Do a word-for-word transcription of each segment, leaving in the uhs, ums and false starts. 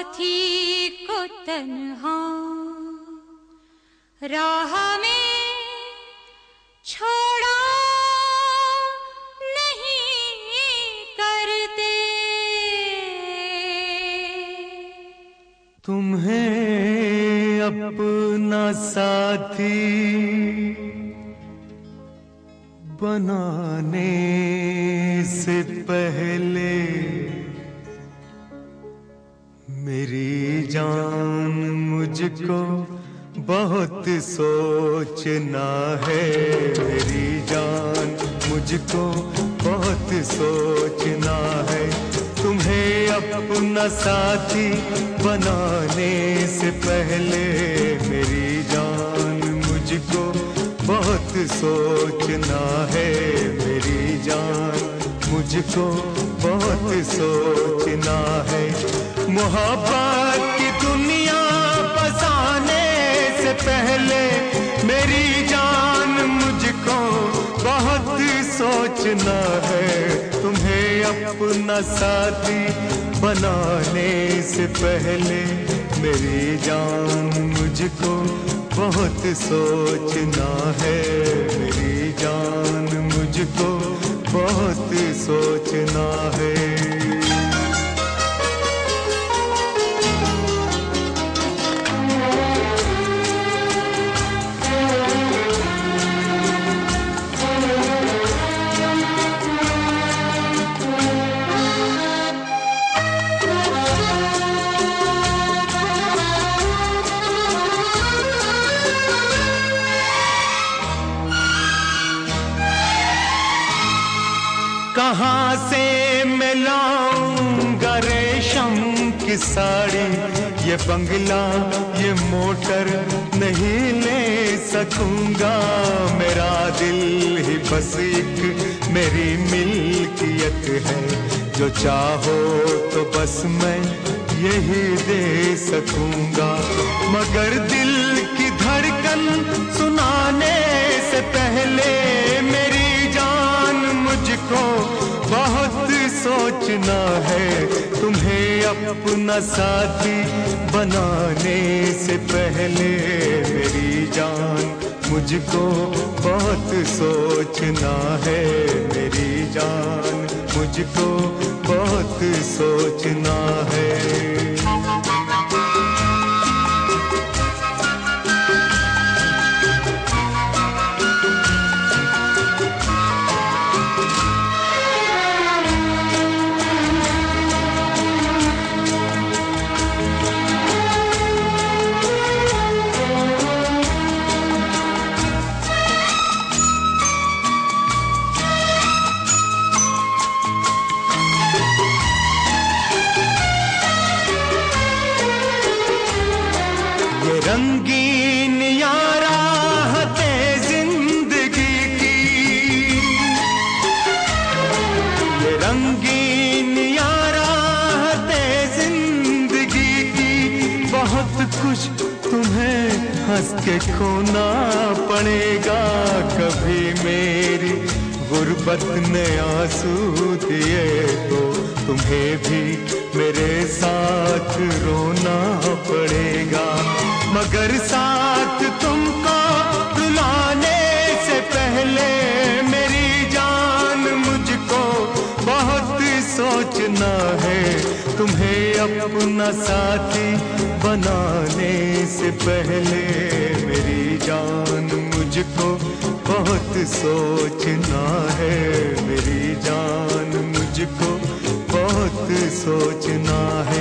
साथी को तन्हा राह में छोड़ा नहीं करते। तुम्हें अपना साथी बनाने से पहले मेरी जान मुझको बहुत सोचना है। मेरी जान मुझको बहुत सोचना है। तुम्हें अपना साथी बनाने से पहले मेरी जान मुझको बहुत सोचना है। मेरी जान मुझको बहुत सोचना है। मोहब्बत की दुनिया बसाने से पहले मेरी जान मुझको बहुत सोचना है। तुम्हें अपना साथी बनाने से पहले मेरी जान मुझको बहुत सोचना है। मेरी जान मुझको बहुत सोचना है। कहाँ से मैं लाऊंगा रेशम की साड़ी, ये बंगला ये मोटर नहीं ले सकूंगा। मेरा दिल ही बस एक मेरी मिल्कियत है, जो चाहो तो बस मैं यही दे सकूंगा। मगर दिल की धड़कन सुनाने से पहले मेरी जान मुझको बहुत सोचना है। तुम्हें अपना साथी बनाने से पहले मेरी जान मुझको बहुत सोचना है। मेरी जान मुझको बहुत सोचना है। रंगीन याराहते जिंदगी की, ये रंगीन याराहते जिंदगी की, बहुत कुछ तुम्हें हंस के खोना पड़ेगा। कभी मेरी गुर्बत ने आंसू दिए तो तुम्हें भी मेरे साथ रोना पड़ेगा। मगर साथ तुमको रुलाने से पहले मेरी जान मुझको बहुत सोचना है। तुम्हें अपना साथी बनाने से पहले मेरी जान मुझको बहुत सोचना है। मेरी जान मुझको बहुत सोचना है।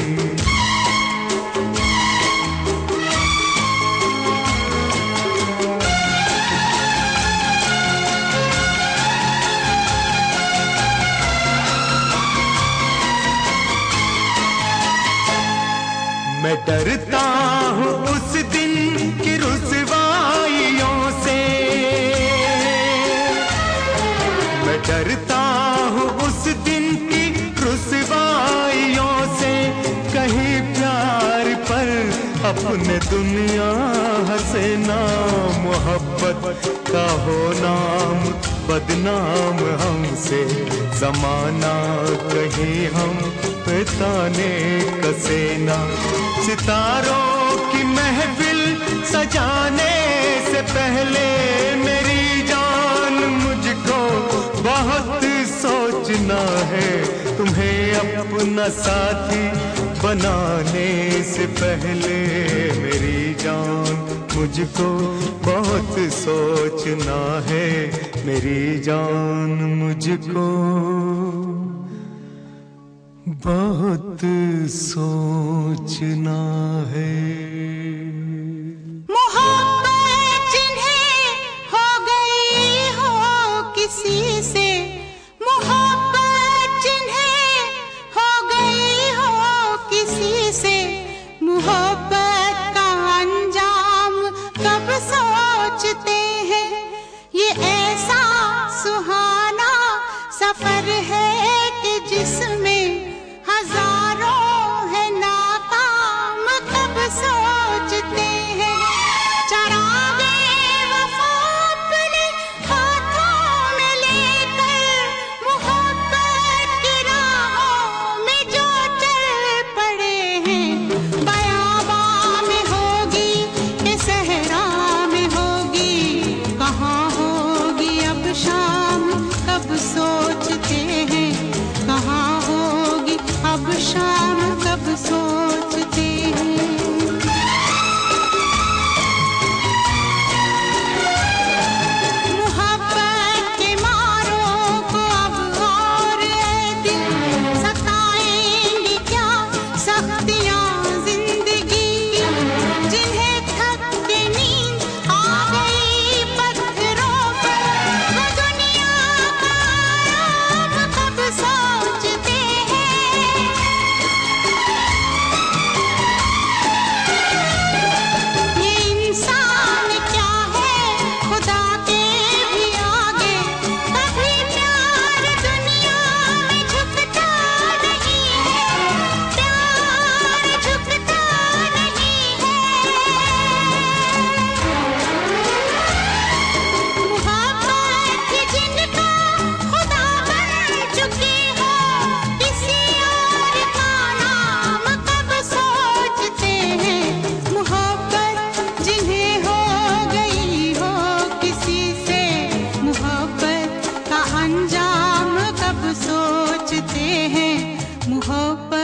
मैं डरता हूँ उस दिन की रुसवाइयों से, मैं डरता हूँ उस दिन की रुसवाइयों से। कहीं प्यार पर अपने दुनिया हंसे ना, मोहब्बत का हो नाम बदनाम हमसे, जमाना कहीं हम पे ताने कसे ना। सितारों की महफिल सजाने से पहले मेरी जान मुझको बहुत सोचना है, तुम्हें अपना साथी बनाने से पहले मेरी जान मुझको बहुत सोचना है, मेरी जान मुझको बहुत सोचना है। मोहब्बत जिन्हें हो गई हो किसी से, मोहब्बत जिन्हें हो गई हो किसी से, मोहब्बत का अंजाम कब सोचते हैं। ये ऐसा सुहाना सफर है कि जिसमें हजारों है नाकाम कब सोचते हैं। चरागे वफा अपने हाथों में लेकर, मोहब्बत की राहों में जो चल पड़े हैं। बयाबां में होगी कि सहरा में होगी, कहाँ होगी अब शाम कब सोचते हैं, कहाँ होगी अब शाम कब सोचते हैं। मोहब्बत के मारों को अब और ये दिल सताएंगी क्या सख्तियां जिंदगी की, जिन्हें थक के नींद आ गई पत्थरों पर, वो दुनिया का आराम कब सोचते हैं। ये इंसान क्या है खुदा के भी आगे, कभी प्यार दुनिया में झुकता नहीं है, प्यार झुकता नहीं है। मोहब्बत जिनका खुदा बन चुकी हो, किसी और का नाम कब सोचते हैं। मोहब्बत जिन्हें हो गई हो किसी से, मोहब्बत का अंजाम कब सोचते हैं। मोहब्बत